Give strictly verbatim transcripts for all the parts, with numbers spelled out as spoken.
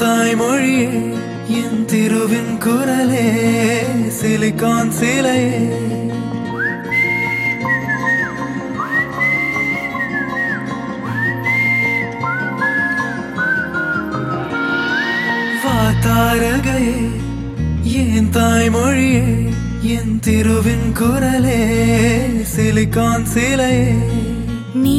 தாய்மொழியே என் திருவின் குரலே சிலிகான் சிலையே வாதாரகையே என் தாய்மொழியே என் திருவின் குரலே சிலிகான் சிலையே நீ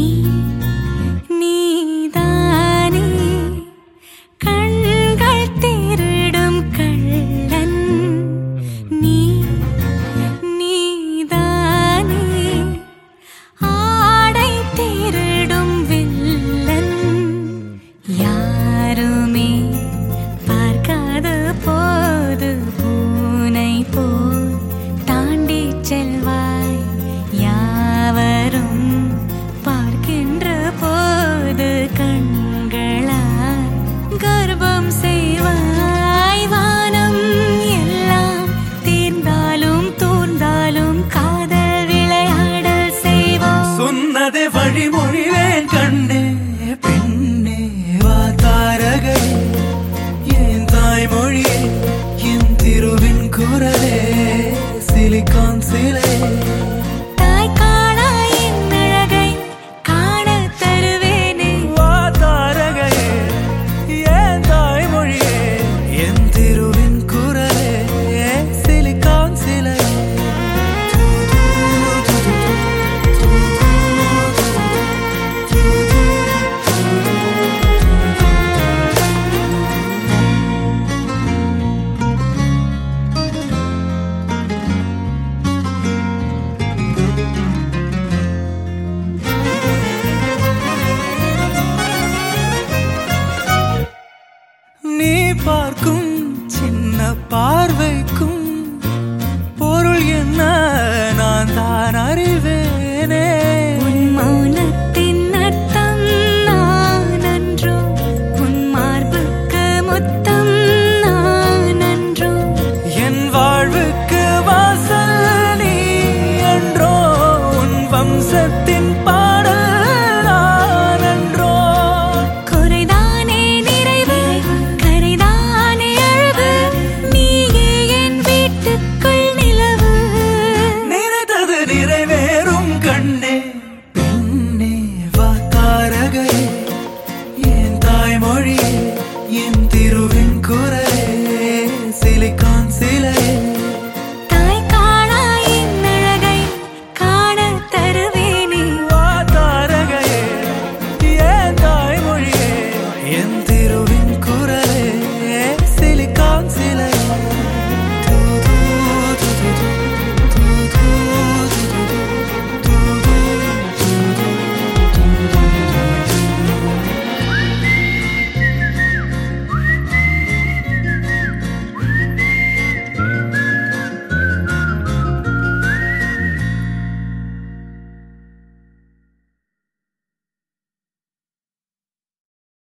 வழிமொழிவேன் கண்ணே பெண்ணே வாதாரகை என் தாய்மொழியே என் திருவின் குரலே சிலிகான் சிலை நீ பார்க்கும் சின்ன பார்வைக்கும் பொருள் என்ன நான் தான் அறிவேனே உன் மௌனத்தின் அர்த்தம் நான் அன்றோ உன் மார்புக்கு முத்தம் நான் அன்றோ என் வாழ்வுக்கு வாசல் நீ அன்றோ உன் வம்சத்தின் பாடல் என் திருவின் குரலே சிலிகான் சிலையே தாய் காணா என் அழகை காண தருவேனே வாதாரகையே என் தாய்மொழியே என்